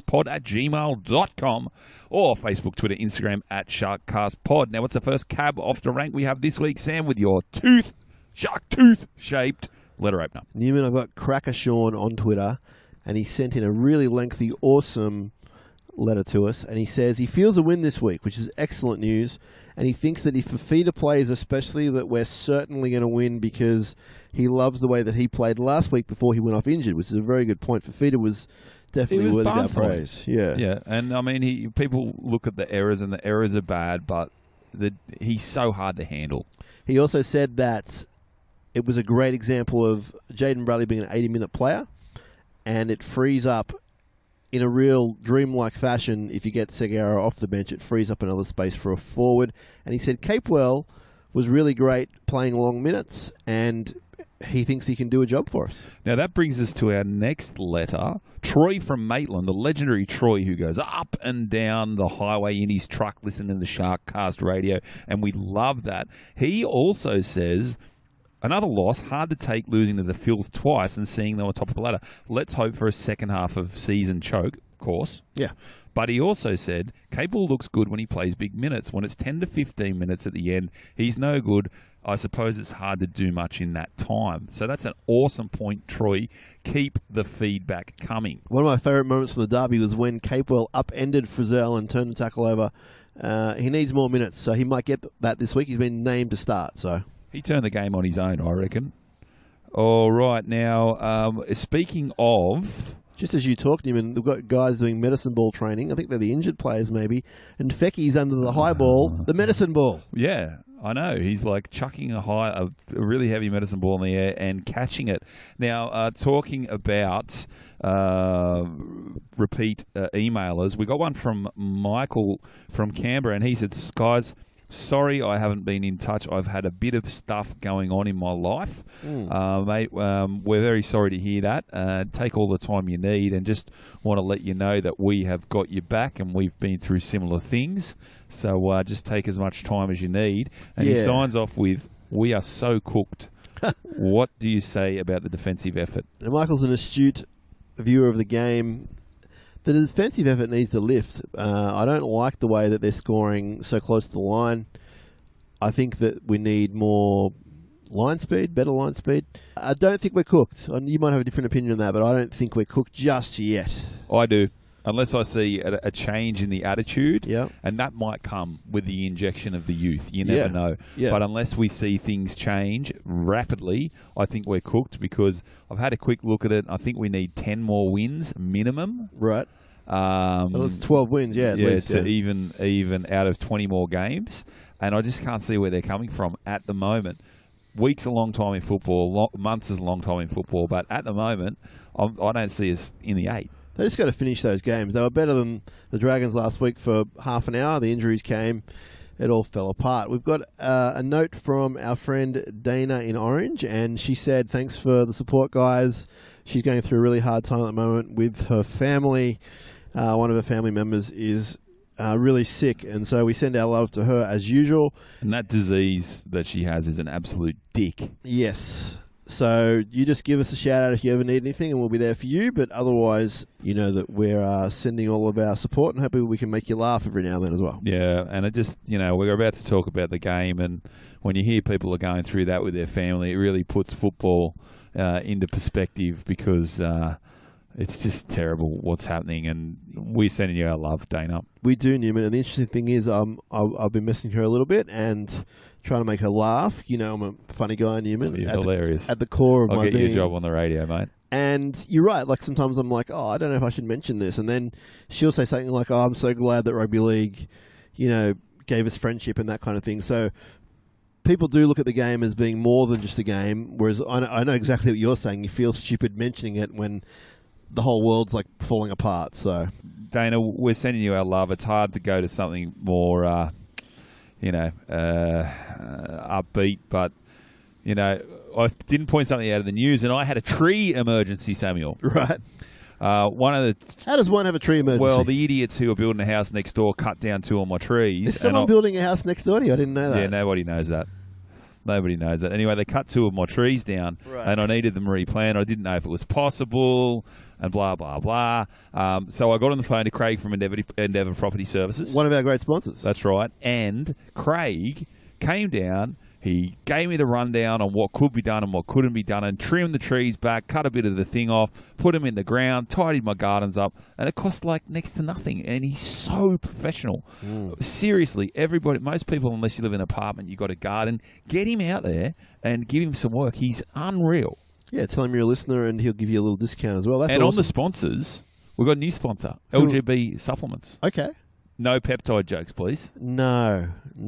sharkcastpod@gmail.com or Facebook, Twitter, Instagram @SharkcastPod. Now, what's the first cab off the rank we have this week, Sam, with your shark tooth-shaped letter opener? Newman, I've got Cracker Sean on Twitter, and he sent in a really lengthy, awesome letter to us, and he says he feels a win this week, which is excellent news, and he thinks that if Fifita plays especially, that we're certainly going to win because he loves the way that he played last week before he went off injured, which is a very good point. Fifita was definitely worthy of our praise. Yeah, and I mean, people look at the errors, and the errors are bad, but he's so hard to handle. He also said that it was a great example of Jaden Bradley being an 80-minute player, and it frees up in a real dreamlike fashion. If you get Segura off the bench, it frees up another space for a forward. And he said Capewell was really great playing long minutes, and he thinks he can do a job for us. Now, that brings us to our next letter. Troy from Maitland, the legendary Troy, who goes up and down the highway in his truck listening to the Sharkcast radio, and we love that. He also says, another loss, hard to take losing to the Filth twice and seeing them on top of the ladder. Let's hope for a second half of season choke, of course. Yeah. But he also said, Capel looks good when he plays big minutes. When it's 10 to 15 minutes at the end, he's no good. I suppose it's hard to do much in that time. So that's an awesome point, Troy. Keep the feedback coming. One of my favourite moments from the derby was when Capewell upended Frizzell and turned the tackle over. He needs more minutes, so he might get that this week. He's been named to start, so... He turned the game on his own, I reckon. All right, now, speaking of... Just as you talked to him, and they've got guys doing medicine ball training. I think they're the injured players, maybe. And Fecky's under the high ball, the medicine ball. Yeah, I know. He's like chucking a really heavy medicine ball in the air and catching it. Now, talking about repeat emailers, we got one from Michael from Canberra, and he said, guys, sorry I haven't been in touch. I've had a bit of stuff going on in my life. Mate, we're very sorry to hear that. Take all the time you need, and just want to let you know that we have got your back and we've been through similar things. So just take as much time as you need. And he signs off with, we are so cooked. What do you say about the defensive effort? Now, Michael's an astute viewer of the game. The defensive effort needs to lift. I don't like the way that they're scoring so close to the line. I think that we need more line speed, better line speed. I don't think we're cooked. You might have a different opinion on that, but I don't think we're cooked just yet. I do. Unless I see a change in the attitude, Yeah. and that might come with the injection of the youth. You never know. Yeah. But unless we see things change rapidly, I think we're cooked because I've had a quick look at it. I think we need 10 more wins minimum. Right. Well, it's 12 wins, at least. So even out of 20 more games. And I just can't see where they're coming from at the moment. Weeks a long time in football, months is a long time in football, but at the moment, I don't see us in the 8. They just got to finish those games. They were better than the Dragons last week for half an hour. The injuries came. It all fell apart. We've got a note from our friend Dana in Orange, and she said, thanks for the support, guys. She's going through a really hard time at the moment with her family. One of her family members is really sick, and so we send our love to her as usual. And that disease that she has is an absolute dick. Yes. So you just give us a shout out if you ever need anything, and we'll be there for you. But otherwise, you know that we're sending all of our support, and hopefully we can make you laugh every now and then as well. Yeah, and it just, we're about to talk about the game, and when you hear people are going through that with their family, it really puts football into perspective because it's just terrible what's happening, and we're sending you our love, Dana. We do, Newman, and the interesting thing is I've been messaging her a little bit and trying to make her laugh. I'm a funny guy, Newman. You're hilarious. At the core of I'll my being. get you a job on the radio, mate. And you're right, like sometimes I'm like, I don't know if I should mention this, and then she'll say something like, I'm so glad that rugby league, gave us friendship and that kind of thing. So people do look at the game as being more than just a game, whereas I know exactly what you're saying. You feel stupid mentioning it when the whole world's like falling apart. So, Dana, we're sending you our love. It's hard to go to something more, upbeat, but I didn't point something out of the news, and I had a tree emergency, Samuel. Right. How does one have a tree emergency? Well, the idiots who are building a house next door cut down 2 of my trees. Is someone building a house next door to you? I didn't know that. Yeah, nobody knows that. Nobody knows that. Anyway, they cut 2 of my trees down, and I needed them replanted. I didn't know if it was possible, and blah, blah, blah. So I got on the phone to Craig from Endeavour Property Services. One of our great sponsors. That's right. And Craig came down. He gave me the rundown on what could be done and what couldn't be done, and trimmed the trees back, cut a bit of the thing off, put them in the ground, tidied my gardens up, and it cost like next to nothing. And he's so professional. Seriously, most people, unless you live in an apartment, you've got a garden, get him out there and give him some work. He's unreal. Yeah, tell him you're a listener, and he'll give you a little discount as well. That's and awesome. on the sponsors, we've got a new sponsor, LGB Supplements. Okay. No peptide jokes, please. No.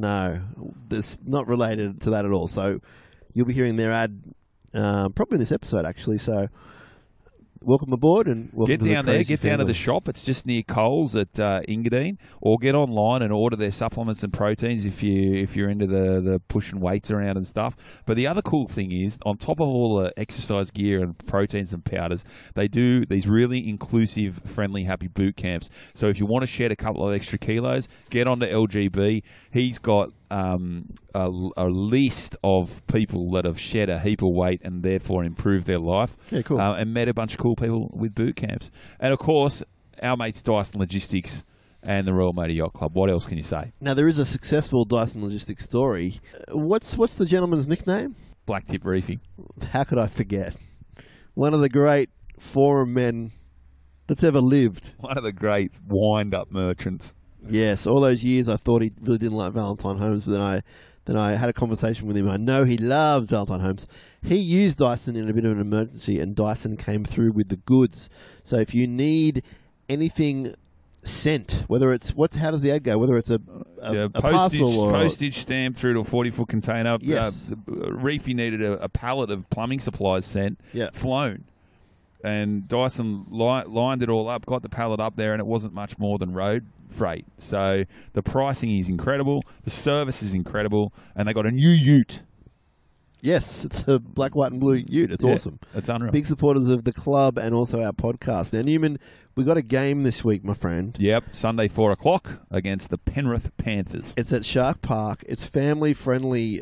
That's not related to that at all. So you'll be hearing their ad probably in this episode, actually. So welcome aboard and welcome to down the there. Crazy Get down to family. the shop. It's just near Coles at Engadine, or get online and order their supplements and proteins if you're into the pushing weights around and stuff. But the other cool thing is, on top of all the exercise gear and proteins and powders, they do these really inclusive, friendly, happy boot camps. So if you want to shed a couple of extra kilos, get onto LGB. He's got a list of people that have shed a heap of weight and therefore improved their life. Yeah, cool. And met a bunch of cool people with boot camps. And of course, our mates Dyson Logistics and the Royal Motor Yacht Club. What else can you say? Now, there is a successful Dyson Logistics story. What's the gentleman's nickname? Blacktip Reefing. How could I forget? One of the great forum men that's ever lived. One of the great wind-up merchants. Yes, all those years I thought he really didn't like Valentine Holmes, but then I had a conversation with him. I know he loves Valentine Holmes. He used Dyson in a bit of an emergency, and Dyson came through with the goods. So if you need anything sent, whether it's how does the ad go? Whether it's a parcel or postage stamp through to a 40-foot container. Yes. Reefy needed a pallet of plumbing supplies sent, flown. And Dyson lined it all up, got the pallet up there, and it wasn't much more than road freight. So the pricing is incredible, the service is incredible, and they got a new ute. Yes, it's a black, white, and blue ute. It's awesome. It's unreal. Big supporters of the club and also our podcast. Now, Newman, we got a game this week, my friend. Yep, Sunday 4 o'clock against the Penrith Panthers. It's at Shark Park. It's family-friendly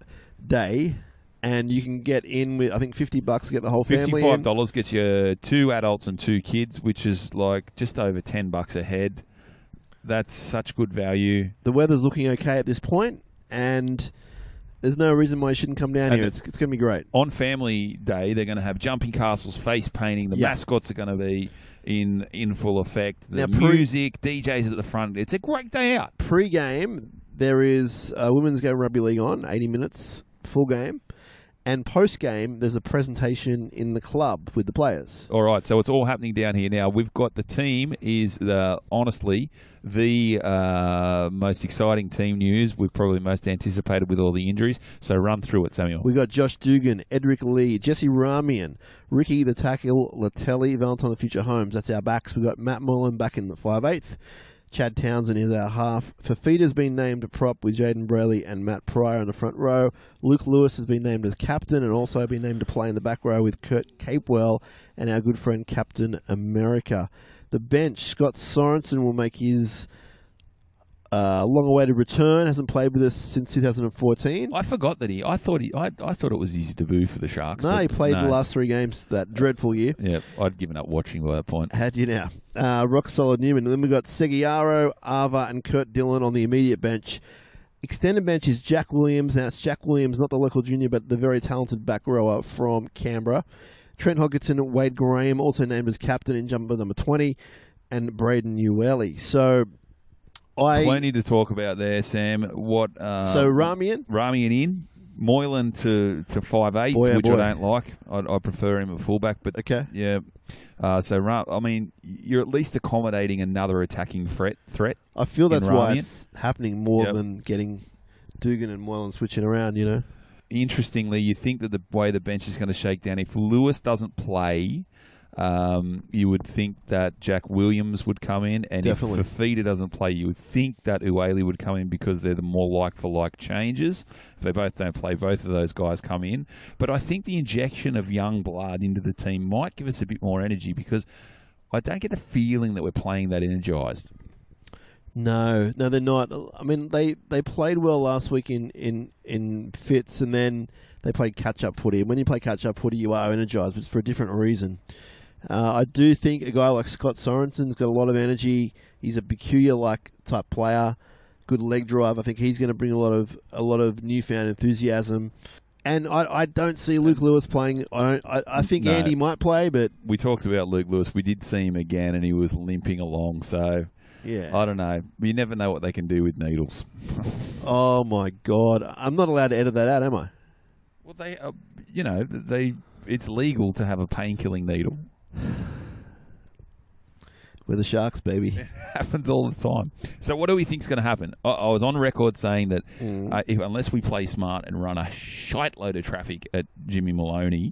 day. And you can get in with, I think, $50 to get the whole family in. $55 gets you 2 adults and 2 kids, which is like just over $10 a head. That's such good value. The weather's looking okay at this point, and there's no reason why you shouldn't come down here. It's going to be great. On Family Day, they're going to have jumping castles, face painting. The mascots are going to be in full effect. The Now, music, DJs at the front. It's a great day out. Pre-game, there is a women's game rugby league on, 80 minutes, full game. And post-game, there's a presentation in the club with the players. All right, so it's all happening down here now. We've got the team is honestly the most exciting team news. We've probably most anticipated with all the injuries. So run through it, Samuel. We got Josh Dugan, Edric Lee, Jesse Ramian, Ricky the Tackle, Latelli, Valentine the Future Holmes. That's our backs. We got Matt Mullen back in the 5/8. Chad Townsend is our half. Fafita's been named a prop with Jaden Brayley and Matt Pryor on the front row. Luke Lewis has been named as captain and also been named to play in the back row with Kurt Capewell and our good friend Captain America. The bench, Scott Sorensen will make his long-awaited return. Hasn't played with us since 2014. I forgot that I thought it was his debut for the Sharks. No, he played the last 3 games that dreadful year. Yeah, I'd given up watching by that point. Had you now? Rock solid Newman. And then we've got Seguiaro, Ava, and Kurt Dillon on the immediate bench. Extended bench is Jack Williams. Now, it's Jack Williams, not the local junior, but the very talented back rower from Canberra. Trent Hodgkinson, Wade Graham, also named as captain in jumper number 20, and Braden Ueli. So, plenty to talk about there, Sam. So Ramian in, Moylan to 5/8, which I don't like. I prefer him at fullback, but okay, yeah. I mean, you're at least accommodating another attacking threat. I feel that's why it's happening more than getting Dugan and Moylan switching around. You know. Interestingly, you think that the way the bench is going to shake down, if Lewis doesn't play, you would think that Jack Williams would come in, and Definitely. if Fafita doesn't play, you would think that Ueli would come in because they're the more like-for-like changes. If they both don't play, both of those guys come in. But I think the injection of young blood into the team might give us a bit more energy because I don't get the feeling that we're playing that energised. No, they're not. I mean, they played well last week in fits, and then they played catch-up footy. When you play catch-up footy, you are energised, but it's for a different reason. I do think a guy like Scott Sorensen's got a lot of energy. He's a peculiar type player, good leg drive. I think he's going to bring a lot of newfound enthusiasm. And I don't see Luke Lewis playing. I think Andy might play, but we talked about Luke Lewis. We did see him again, and he was limping along. So yeah, I don't know. You never know what they can do with needles. Oh my God, I'm not allowed to edit that out, am I? Well, it's legal to have a pain-killing needle. We're the Sharks, baby. It happens all the time. So what do we think's going to happen? I was on record saying that unless we play smart and run a shite load of traffic at Jimmy Maloney,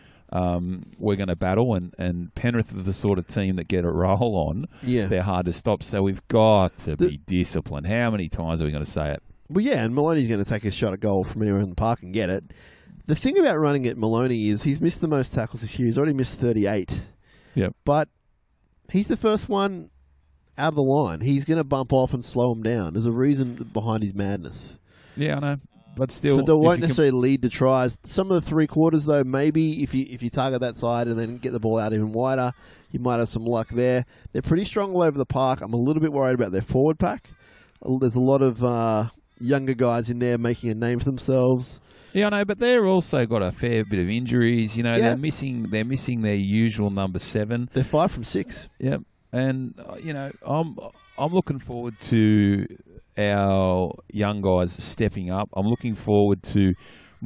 we're going to battle. And Penrith are the sort of team that get a roll on. Yeah. They're hard to stop. So we've got to be disciplined. How many times are we going to say it? Well, yeah, and Maloney's going to take a shot at goal from anywhere in the park and get it. The thing about running at Maloney is he's missed the most tackles this year. He's already missed 38. Yep. But he's the first one out of the line. He's going to bump off and slow him down. There's a reason behind his madness. Yeah, I know. But still, so they won't necessarily lead to tries. Some of the 3/4, though, maybe if you target that side and then get the ball out even wider, you might have some luck there. They're pretty strong all over the park. I'm a little bit worried about their forward pack. There's a lot of younger guys in there making a name for themselves. Yeah, I know, but they're also got a fair bit of injuries. They're missing their usual number 7. They're 5 from 6. Yep, and I'm looking forward to our young guys stepping up. I'm looking forward to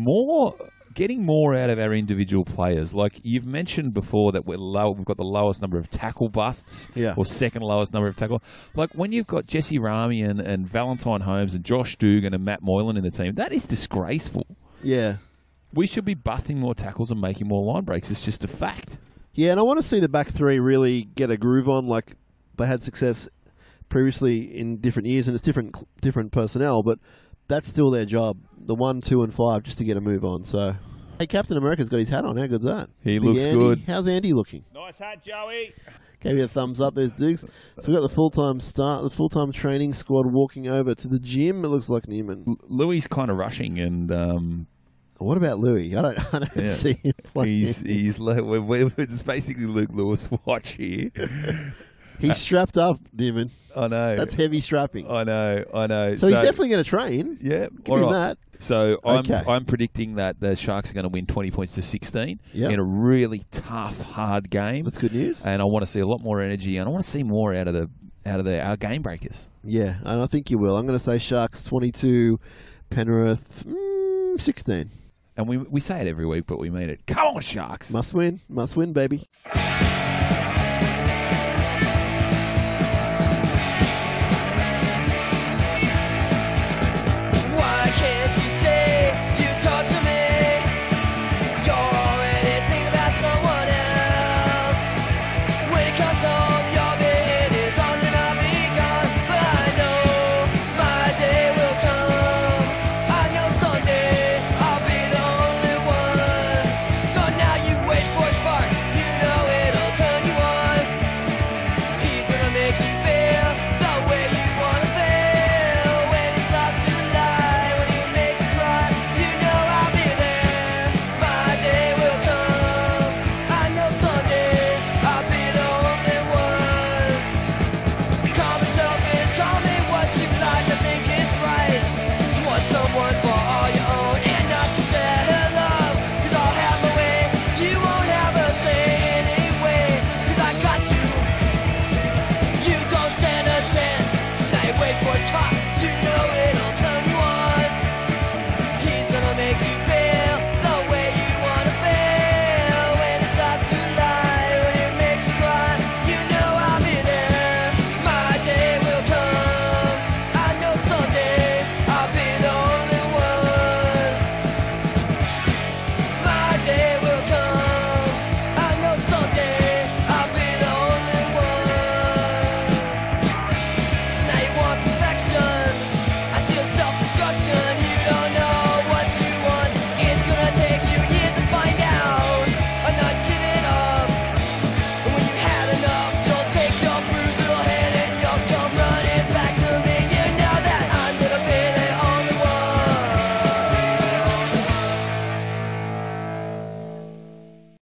getting more out of our individual players. Like you've mentioned before that we've got the lowest number of tackle busts, or second lowest number of tackle. Like when you've got Jesse Ramian and Valentine Holmes and Josh Dugan and Matt Moylan in the team, that is disgraceful. Yeah. We should be busting more tackles and making more line breaks. It's just a fact. Yeah, and I want to see the back 3 really get a groove on. Like they had success previously in different years, and it's different personnel, but that's still their job. The 1, 2, and 5 just to get a move on. So, hey, Captain America's got his hat on. How good's that? He looks Andy. good. How's Andy looking? Nice hat, Joey. Gave you a thumbs up. There's Dukes. So we've got the full-time training squad walking over to the gym. It looks like Newman. Louis kind of rushing, and what about Louis? I don't see him playing. It's basically Luke Lewis watch here. He's strapped up, Newman. I know. That's heavy strapping. I know. So he's definitely going to train. Yeah. Give him that. So Okay. I'm predicting that the Sharks are going to win 20 points to 16 Yep. in a really tough, hard game. That's good news. And I want to see a lot more energy, and I want to see more out of our game breakers. Yeah, and I think you will. I'm going to say Sharks 22, Penrith 16. And we say it every week, but we mean it. Come on, Sharks! Must win, baby.